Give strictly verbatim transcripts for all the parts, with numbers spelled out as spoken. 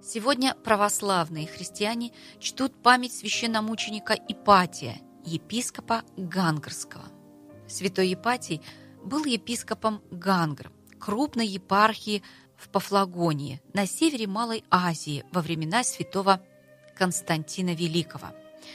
Сегодня православные христиане чтут память священномученика Ипатия, епископа Гангрского. Святой Ипатий был епископом Гангр, крупной епархии в Пафлагонии, на севере Малой Азии во времена святого Константина Великого.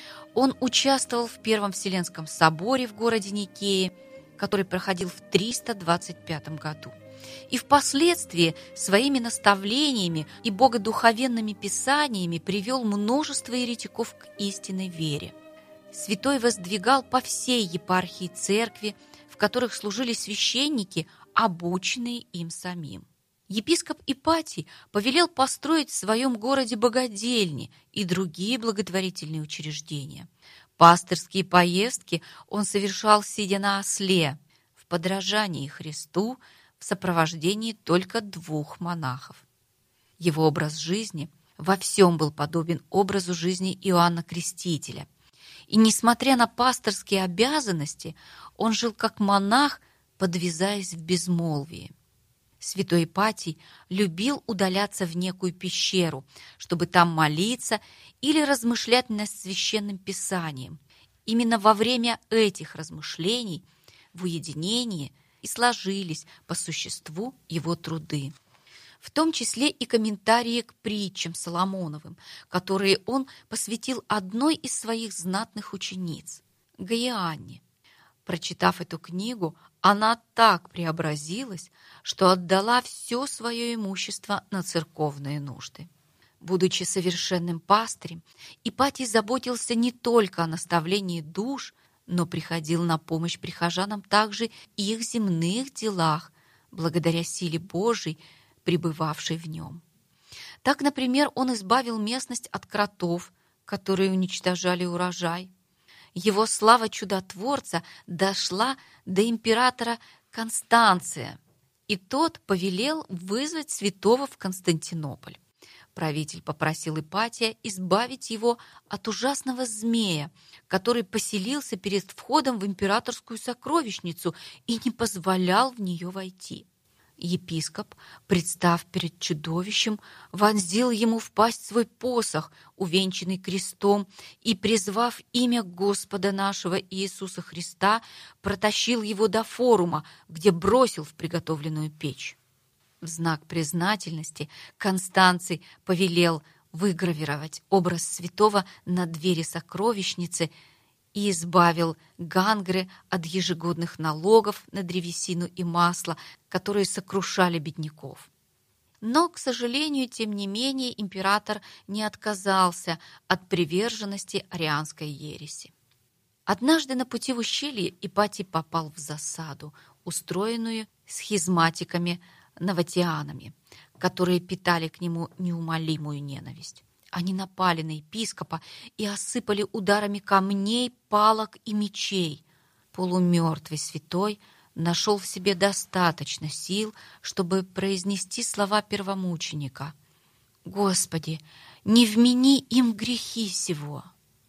Он участвовал в Первом Вселенском соборе в городе Никее, который проходил в триста двадцать пятом году. И впоследствии своими наставлениями и богодуховенными писаниями привел множество еретиков к истинной вере. Святой воздвигал по всей епархии церкви, в которых служили священники, обученные им самим. Епископ Ипатий повелел построить в своем городе богадельни и другие благотворительные учреждения. Пастырские поездки он совершал, сидя на осле, в подражании Христу, в сопровождении только двух монахов. Его образ жизни во всем был подобен образу жизни Иоанна Крестителя. И, несмотря на пастырские обязанности, он жил как монах, подвязаясь в безмолвии. Святой Ипатий любил удаляться в некую пещеру, чтобы там молиться или размышлять над священным писанием. Именно во время этих размышлений, в уединении, и сложились по существу его труды, в том числе и комментарии к притчам Соломоновым, которые он посвятил одной из своих знатных учениц, Гаианне. Прочитав эту книгу, она так преобразилась, что отдала все свое имущество на церковные нужды. Будучи совершенным пастырем, Ипатий заботился не только о наставлении душ, но приходил на помощь прихожанам также и их земных делах, благодаря силе Божией, пребывавшей в нем. Так, например, он избавил местность от кротов, которые уничтожали урожай. Его слава чудотворца дошла до императора Констанция, и тот повелел вызвать святого в Константинополь. Правитель попросил Ипатия избавить его от ужасного змея, который поселился перед входом в императорскую сокровищницу и не позволял в нее войти. Епископ, представ перед чудовищем, вонзил ему в пасть свой посох, увенчанный крестом, и, призвав имя Господа нашего Иисуса Христа, протащил его до форума, где бросил в приготовленную печь. В знак признательности Констанций повелел выгравировать образ святого на двери сокровищницы и избавил Гангры от ежегодных налогов на древесину и масло, которые сокрушали бедняков. Но, к сожалению, тем не менее, император не отказался от приверженности арианской ереси. Однажды на пути в ущелье Ипатий попал в засаду, устроенную схизматиками новатианами, которые питали к нему неумолимую ненависть. Они напали на епископа и осыпали ударами камней, палок и мечей. Полумертвый святой нашел в себе достаточно сил, чтобы произнести слова первомученика: «Господи, не вмени им грехи сего».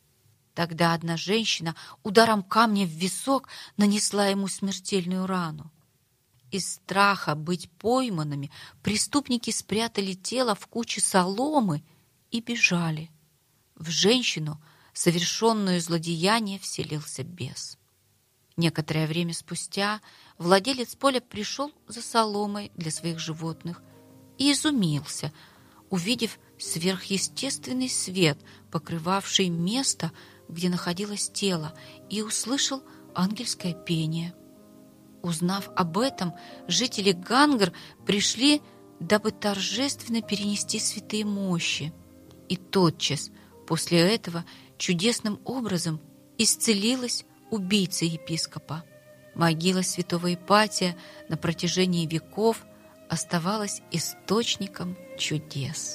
Тогда одна женщина ударом камня в висок нанесла ему смертельную рану. Из страха быть пойманными преступники спрятали тело в куче соломы и бежали. В женщину, совершенную злодеяние, вселился бес. Некоторое время спустя владелец поля пришел за соломой для своих животных и изумился, увидев сверхъестественный свет, покрывавший место, где находилось тело, и услышал ангельское пение. Узнав об этом, жители Гангр пришли, дабы торжественно перенести святые мощи. И тотчас после этого чудесным образом исцелилась убийца епископа. Могила святого Ипатия на протяжении веков оставалась источником чудес.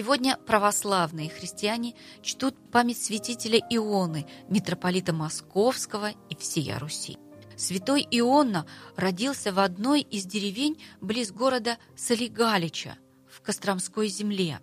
Сегодня православные христиане чтут память святителя Ионы, митрополита Московского и всея Руси. Святой Иоанна родился в одной из деревень близ города Солигалича в Костромской земле.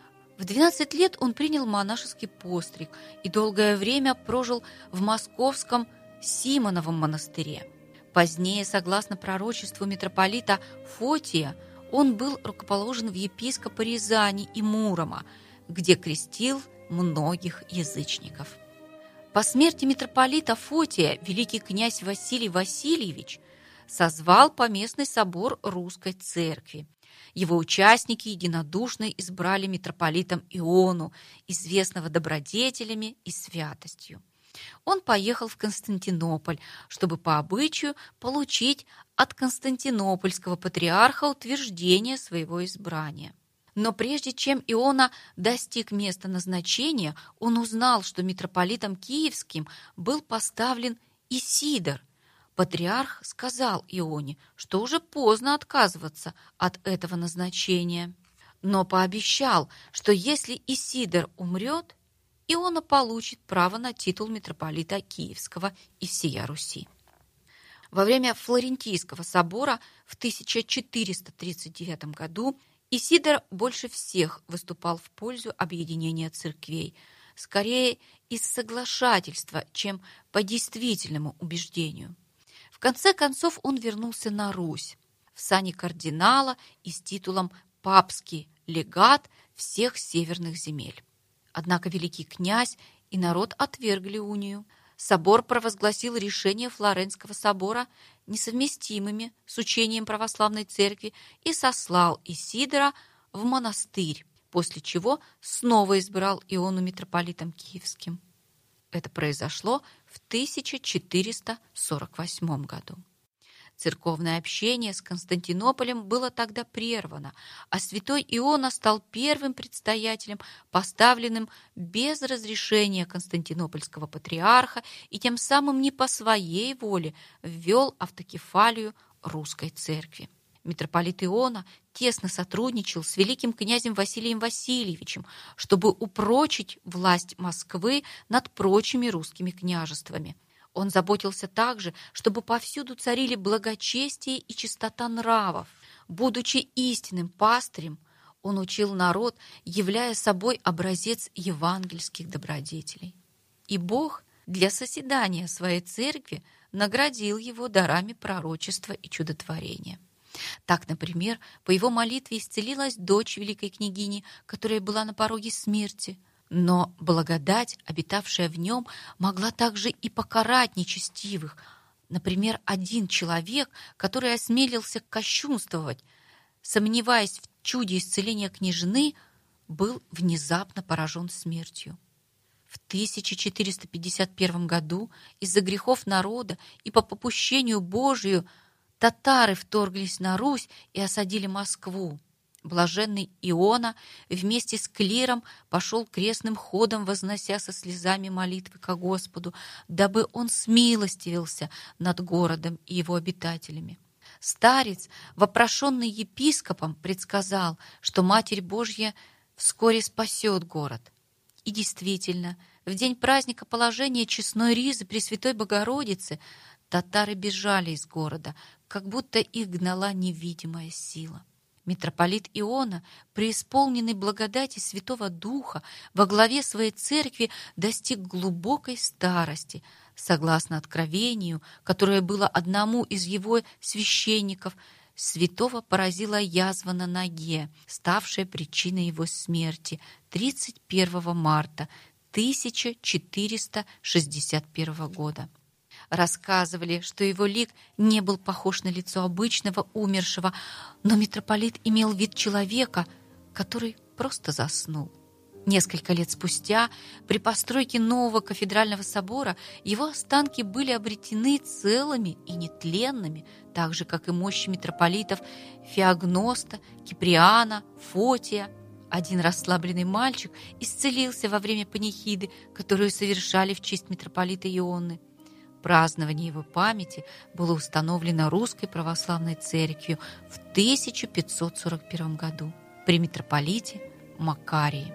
В двенадцать лет он принял монашеский постриг и долгое время прожил в московском Симоновом монастыре. Позднее, согласно пророчеству митрополита Фотия, он был рукоположен в епископы Рязани и Мурома, где крестил многих язычников. По смерти митрополита Фотия великий князь Василий Васильевич созвал поместный собор Русской Церкви. Его участники единодушно избрали митрополитом Иону, известного добродетелями и святостью. Он поехал в Константинополь, чтобы по обычаю получить от константинопольского патриарха утверждение своего избрания. Но прежде чем Иона достиг места назначения, он узнал, что митрополитом Киевским был поставлен Исидор. Патриарх сказал Ионе, что уже поздно отказываться от этого назначения, но пообещал, что если Исидор умрет, Иона получит право на титул митрополита Киевского и всея Руси. Во время Флорентийского собора в тысяча четыреста тридцать девятом году Исидор больше всех выступал в пользу объединения церквей, скорее из соглашательства, чем по действительному убеждению. В конце концов он вернулся на Русь в сане кардинала и с титулом «папский легат всех северных земель». Однако великий князь и народ отвергли унию. Собор провозгласил решения Флоренского собора несовместимыми с учением православной церкви и сослал Исидора в монастырь, после чего снова избрал Иону митрополитом Киевским. Это произошло в тысяча четыреста сорок восьмом году. Церковное общение с Константинополем было тогда прервано, а святой Иона стал первым предстоятелем, поставленным без разрешения константинопольского патриарха и тем самым не по своей воле ввел автокефалию русской церкви. Митрополит Иона тесно сотрудничал с великим князем Василием Васильевичем, чтобы упрочить власть Москвы над прочими русскими княжествами. Он заботился также, чтобы повсюду царили благочестие и чистота нравов. Будучи истинным пастырем, он учил народ, являя собой образец евангельских добродетелей. И Бог для созидания своей церкви наградил его дарами пророчества и чудотворения. Так, например, по его молитве исцелилась дочь великой княгини, которая была на пороге смерти. Но благодать, обитавшая в нем, могла также и покарать нечестивых. Например, один человек, который осмелился кощунствовать, сомневаясь в чуде исцеления княжны, был внезапно поражен смертью. В тысяча четыреста пятьдесят первом году из-за грехов народа и по попущению Божию татары вторглись на Русь и осадили Москву. Блаженный Иона вместе с клиром пошел крестным ходом, вознося со слезами молитвы ко Господу, дабы он смилостивился над городом и его обитателями. Старец, вопрошенный епископом, предсказал, что Матерь Божья вскоре спасет город. И действительно, в день праздника положения честной ризы Пресвятой Богородицы татары бежали из города, как будто их гнала невидимая сила. Митрополит Иона, преисполненный благодати Святого Духа, во главе своей церкви достиг глубокой старости, согласно откровению, которое было одному из его священников. Святого поразила язва на ноге, ставшая причиной его смерти тридцать первого марта тысяча четыреста шестьдесят первого года. Рассказывали, что его лик не был похож на лицо обычного умершего, но митрополит имел вид человека, который просто заснул. Несколько лет спустя, при постройке нового кафедрального собора, его останки были обретены целыми и нетленными, так же, как и мощи митрополитов Феогноста, Киприана, Фотия. Один расслабленный мальчик исцелился во время панихиды, которую совершали в честь митрополита Ионы. Празднование его памяти было установлено Русской Православной Церковью в тысяча пятьсот сорок первом году при митрополите Макарии.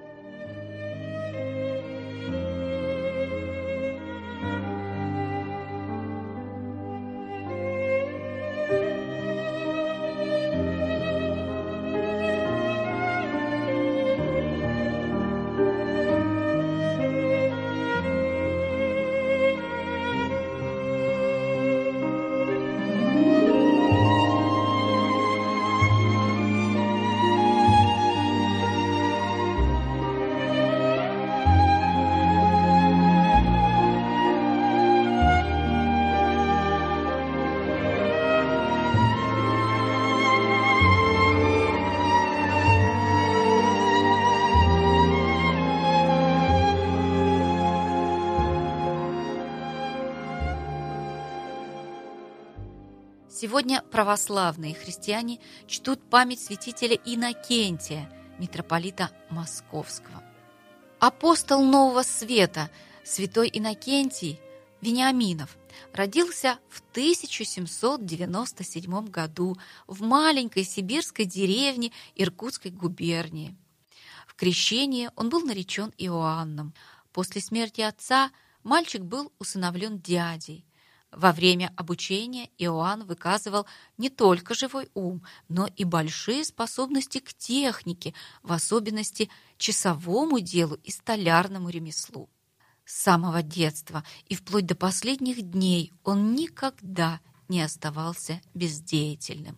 Сегодня православные христиане чтут память святителя Иннокентия, митрополита Московского. Апостол Нового Света, святой Иннокентий Вениаминов, родился в тысяча семьсот девяносто седьмом году в маленькой сибирской деревне Иркутской губернии. В крещении он был наречен Иоанном. После смерти отца мальчик был усыновлен дядей. Во время обучения Иоанн выказывал не только живой ум, но и большие способности к технике, в особенности часовому делу и столярному ремеслу. С самого детства и вплоть до последних дней он никогда не оставался бездеятельным.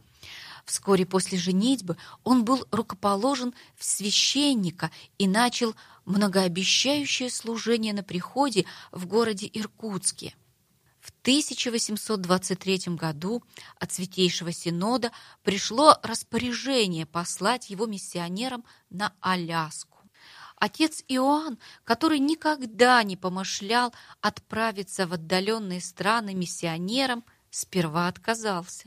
Вскоре после женитьбы он был рукоположен в священника и начал многообещающее служение на приходе в городе Иркутске. В тысяча восемьсот двадцать третьем году от Святейшего Синода пришло распоряжение послать его миссионером на Аляску. Отец Иоанн, который никогда не помышлял отправиться в отдаленные страны миссионером, сперва отказался.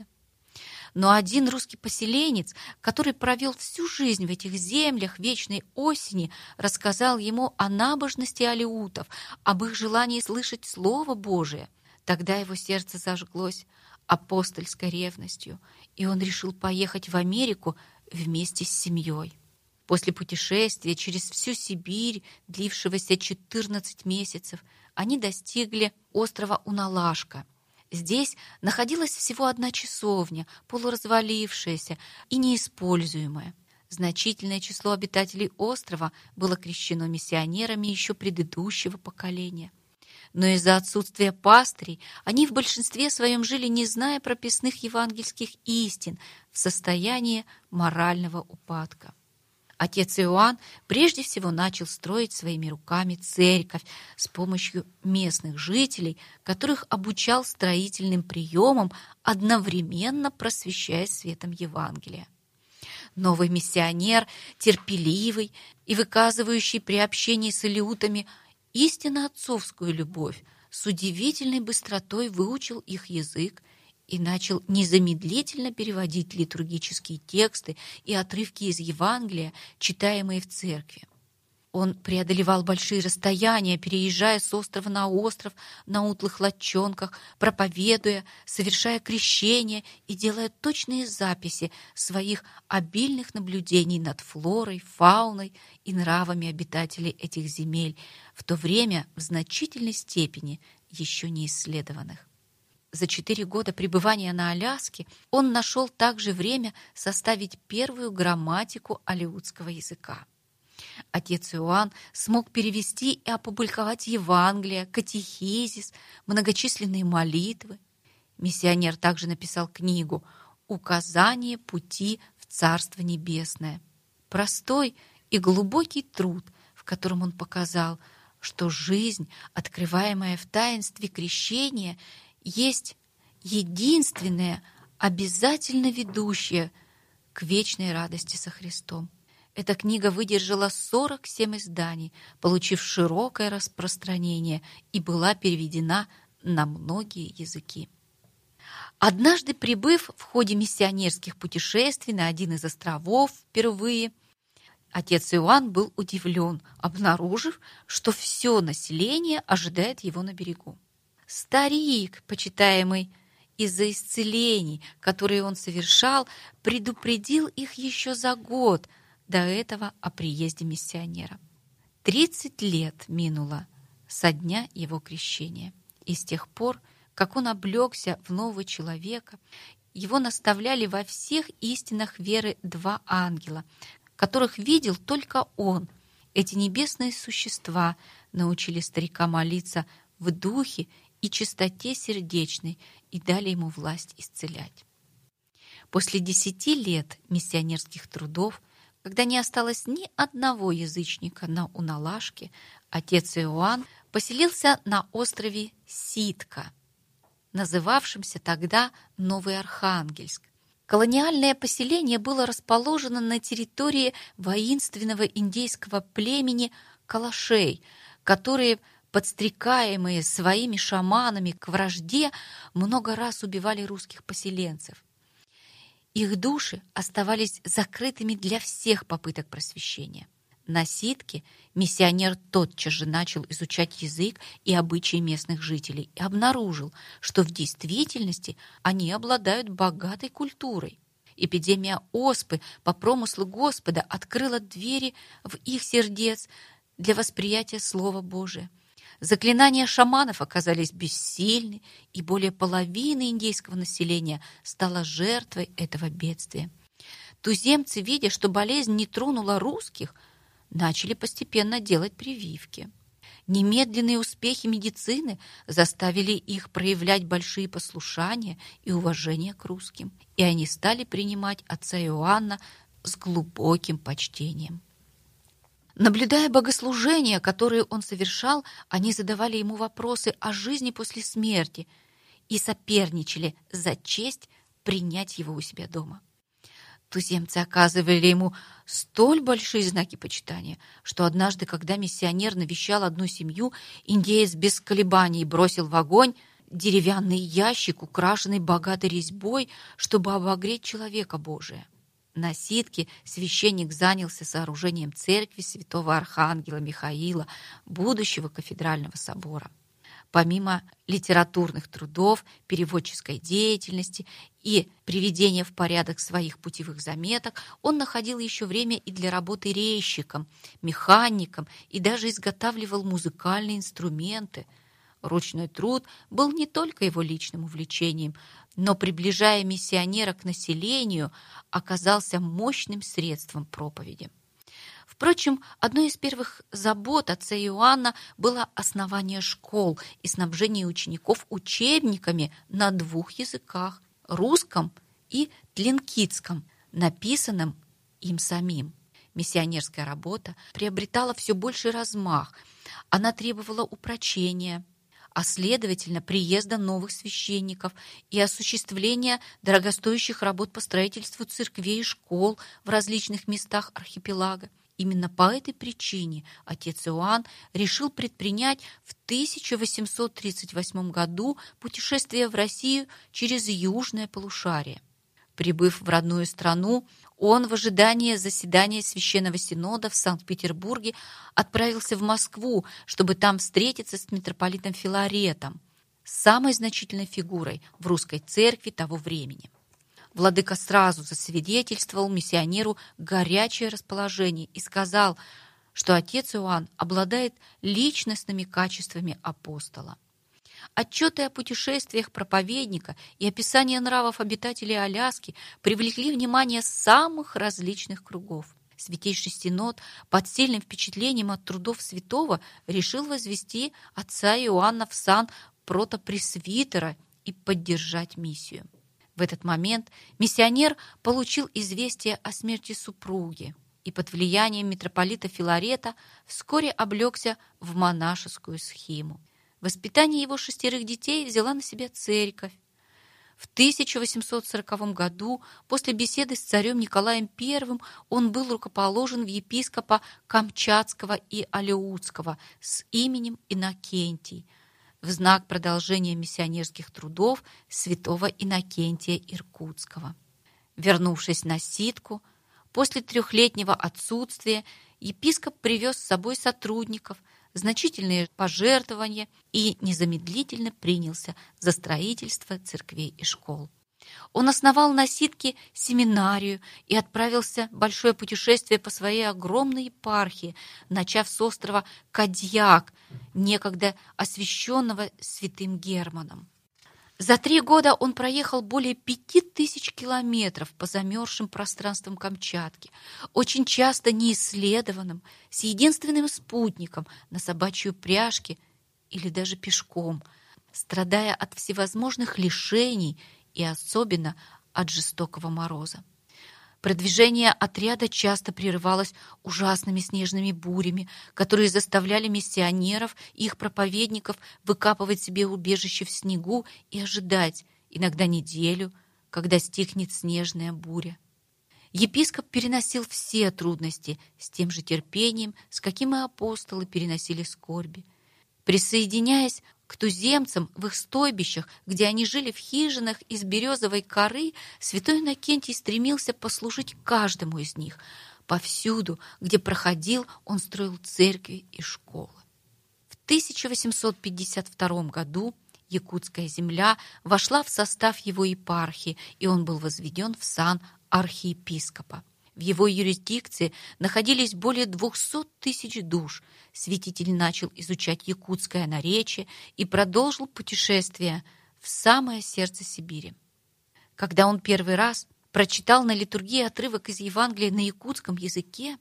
Но один русский поселенец, который провел всю жизнь в этих землях вечной осени, рассказал ему о набожности алеутов, об их желании слышать Слово Божие. Тогда его сердце зажглось апостольской ревностью, и он решил поехать в Америку вместе с семьей. После путешествия через всю Сибирь, длившегося четырнадцать месяцев, они достигли острова Уналашка. Здесь находилась всего одна часовня, полуразвалившаяся и неиспользуемая. Значительное число обитателей острова было крещено миссионерами еще предыдущего поколения. Но из-за отсутствия пастырей они в большинстве своем жили, не зная прописных евангельских истин, в состоянии морального упадка. Отец Иоанн прежде всего начал строить своими руками церковь с помощью местных жителей, которых обучал строительным приемам, одновременно просвещая светом Евангелия. Новый миссионер, терпеливый и выказывающий при общении с алеутами истинно отцовскую любовь, с удивительной быстротой выучил их язык и начал незамедлительно переводить литургические тексты и отрывки из Евангелия, читаемые в церкви. Он преодолевал большие расстояния, переезжая с острова на остров на утлых лодчонках, проповедуя, совершая крещения и делая точные записи своих обильных наблюдений над флорой, фауной и нравами обитателей этих земель, в то время в значительной степени еще не исследованных. За четыре года пребывания на Аляске он нашел также время составить первую грамматику алеутского языка. Отец Иоанн смог перевести и опубликовать Евангелие, катехизис, многочисленные молитвы. Миссионер также написал книгу «Указание пути в Царство Небесное». Простой и глубокий труд, в котором он показал, что жизнь, открываемая в таинстве крещения, есть единственное, обязательно ведущее к вечной радости со Христом. Эта книга выдержала сорок семь изданий, получив широкое распространение, и была переведена на многие языки. Однажды, прибыв в ходе миссионерских путешествий на один из островов впервые, отец Иоанн был удивлен, обнаружив, что все население ожидает его на берегу. Старик, почитаемый из-за исцелений, которые он совершал, предупредил их еще за год, до этого о приезде миссионера. Тридцать лет минуло со дня его крещения, и с тех пор, как он облегся в нового человека, его наставляли во всех истинах веры два ангела, которых видел только он. Эти небесные существа научили старика молиться в духе и чистоте сердечной и дали ему власть исцелять. После десяти лет миссионерских трудов, когда не осталось ни одного язычника на Уналашке, отец Иоанн поселился на острове Ситка, называвшемся тогда Новый Архангельск. Колониальное поселение было расположено на территории воинственного индейского племени Калашей, которые, подстрекаемые своими шаманами к вражде, много раз убивали русских поселенцев. Их души оставались закрытыми для всех попыток просвещения. На Ситке миссионер тотчас же начал изучать язык и обычаи местных жителей и обнаружил, что в действительности они обладают богатой культурой. Эпидемия оспы по промыслу Господа открыла двери в их сердец для восприятия Слова Божия. Заклинания шаманов оказались бессильны, и более половины индейского населения стало жертвой этого бедствия. Туземцы, видя, что болезнь не тронула русских, начали постепенно делать прививки. Немедленные успехи медицины заставили их проявлять большие послушания и уважение к русским, и они стали принимать отца Иоанна с глубоким почтением. Наблюдая богослужения, которые он совершал, они задавали ему вопросы о жизни после смерти и соперничали за честь принять его у себя дома. Туземцы оказывали ему столь большие знаки почитания, что однажды, когда миссионер навещал одну семью, индеец без колебаний бросил в огонь деревянный ящик, украшенный богатой резьбой, чтобы обогреть человека Божия. На Ситке священник занялся сооружением церкви святого архангела Михаила, будущего кафедрального собора. Помимо литературных трудов, переводческой деятельности и приведения в порядок своих путевых заметок, он находил еще время и для работы резчиком, механиком и даже изготавливал музыкальные инструменты. Ручной труд был не только его личным увлечением, но, приближая миссионера к населению, оказался мощным средством проповеди. Впрочем, одной из первых забот отца Иоанна было основание школ и снабжение учеников учебниками на двух языках – русском и тлинкитском, написанным им самим. Миссионерская работа приобретала все больший размах. Она требовала упрочения, а следовательно приезда новых священников и осуществления дорогостоящих работ по строительству церквей и школ в различных местах архипелага. Именно по этой причине отец Иоанн решил предпринять в тысяча восемьсот тридцать восьмом году путешествие в Россию через южное полушарие. Прибыв в родную страну, он в ожидании заседания Священного Синода в Санкт-Петербурге отправился в Москву, чтобы там встретиться с митрополитом Филаретом, самой значительной фигурой в русской церкви того времени. Владыка сразу засвидетельствовал миссионеру горячее расположение и сказал, что отец Иоанн обладает личностными качествами апостола. Отчеты о путешествиях проповедника и описание нравов обитателей Аляски привлекли внимание самых различных кругов. Святейший Синод под сильным впечатлением от трудов святого решил возвести отца Иоанна в сан протопресвитера и поддержать миссию. В этот момент миссионер получил известие о смерти супруги и под влиянием митрополита Филарета вскоре облегся в монашескую схиму. Воспитание его шестерых детей взяла на себя церковь. В тысяча восемьсот сороковом году, после беседы с царем Николаем Первым, он был рукоположен в епископа Камчатского и Алеутского с именем Иннокентий в знак продолжения миссионерских трудов святого Иннокентия Иркутского. Вернувшись на Ситку, после трехлетнего отсутствия епископ привез с собой сотрудников, значительные пожертвования и незамедлительно принялся за строительство церквей и школ. Он основал на Ситке семинарию и отправился в большое путешествие по своей огромной епархии, начав с острова Кадьяк, некогда освященного святым Германом. За три года он проехал более пяти тысяч километров по замерзшим пространствам Камчатки, очень часто неисследованным, с единственным спутником на собачьей упряжке или даже пешком, страдая от всевозможных лишений и особенно от жестокого мороза. Продвижение отряда часто прерывалось ужасными снежными бурями, которые заставляли миссионеров и их проповедников выкапывать себе убежище в снегу и ожидать, иногда неделю, когда стихнет снежная буря. Епископ переносил все трудности с тем же терпением, с каким и апостолы переносили скорби. Присоединяясь к туземцам в их стойбищах, где они жили в хижинах из березовой коры, святой Иннокентий стремился послужить каждому из них. Повсюду, где проходил, он строил церкви и школы. В тысяча восемьсот пятьдесят втором году якутская земля вошла в состав его епархии, и он был возведен в сан архиепископа. В его юрисдикции находились более двухсот тысяч душ. Святитель начал изучать якутское наречие и продолжил путешествие в самое сердце Сибири. Когда он первый раз прочитал на литургии отрывок из Евангелия на якутском языке,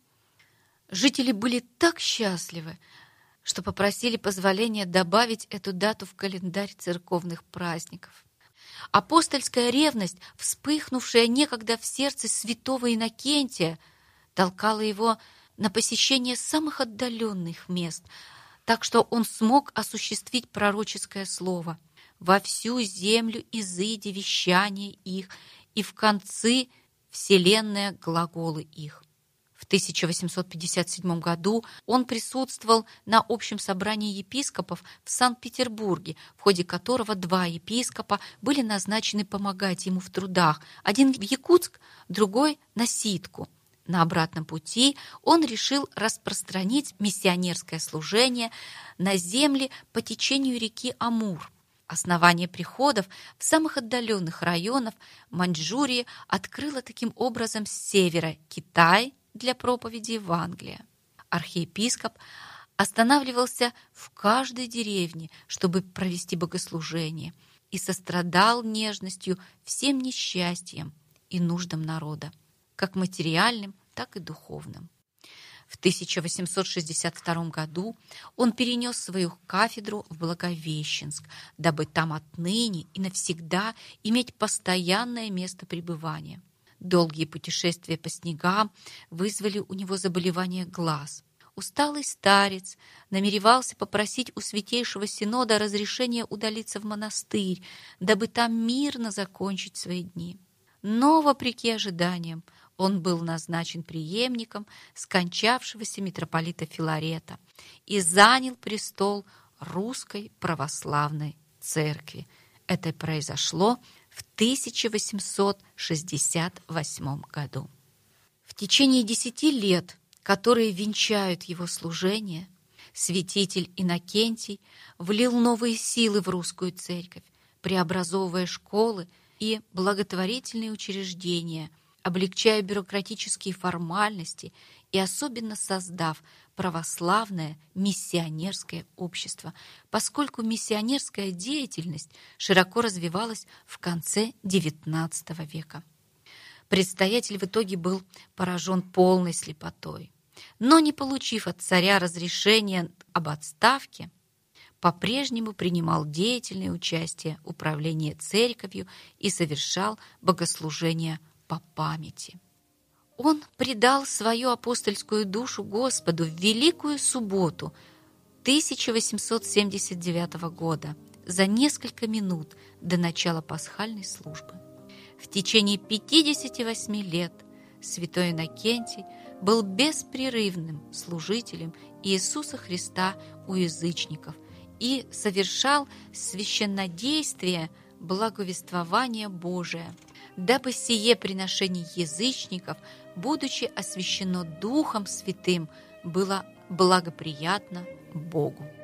жители были так счастливы, что попросили позволения добавить эту дату в календарь церковных праздников. Апостольская ревность, вспыхнувшая некогда в сердце святого Иннокентия, толкала его на посещение самых отдаленных мест, так что он смог осуществить пророческое слово: «Во всю землю изыди вещание их, и в концы вселенная глаголы их». В тысяча восемьсот пятьдесят седьмом году он присутствовал на общем собрании епископов в Санкт-Петербурге, в ходе которого два епископа были назначены помогать ему в трудах, один в Якутск, другой на Ситку. На обратном пути он решил распространить миссионерское служение на земли по течению реки Амур. Основание приходов в самых отдаленных районах Маньчжурии открыло таким образом с севера Китай для проповеди Евангелия. Архиепископ останавливался в каждой деревне, чтобы провести богослужение, и сострадал нежностью всем несчастьям и нуждам народа, как материальным, так и духовным. В тысяча восемьсот шестьдесят втором году он перенес свою кафедру в Благовещенск, дабы там отныне и навсегда иметь постоянное место пребывания. Долгие путешествия по снегам вызвали у него заболевание глаз. Усталый старец намеревался попросить у Святейшего Синода разрешения удалиться в монастырь, дабы там мирно закончить свои дни. Но, вопреки ожиданиям, он был назначен преемником скончавшегося митрополита Филарета и занял престол Русской Православной Церкви. Это произошло в тысяча восемьсот шестьдесят восьмом году. В течение десяти лет, которые венчают его служение, святитель Иннокентий влил новые силы в русскую церковь, преобразовывая школы и благотворительные учреждения, облегчая бюрократические формальности и особенно создав православное миссионерское общество, поскольку миссионерская деятельность широко развивалась в конце девятнадцатого века. Предстоятель в итоге был поражен полной слепотой, но, не получив от царя разрешения об отставке, по-прежнему принимал деятельное участие в управлении церковью и совершал богослужения по памяти. Он предал свою апостольскую душу Господу в Великую Субботу тысяча восемьсот семьдесят девятого года, за несколько минут до начала пасхальной службы. В течение пятидесяти восьми лет святой Иннокентий был беспрерывным служителем Иисуса Христа у язычников и совершал священнодействие благовествования Божия, дабы сие приношение язычников, будучи освящено Духом Святым, было благоприятно Богу.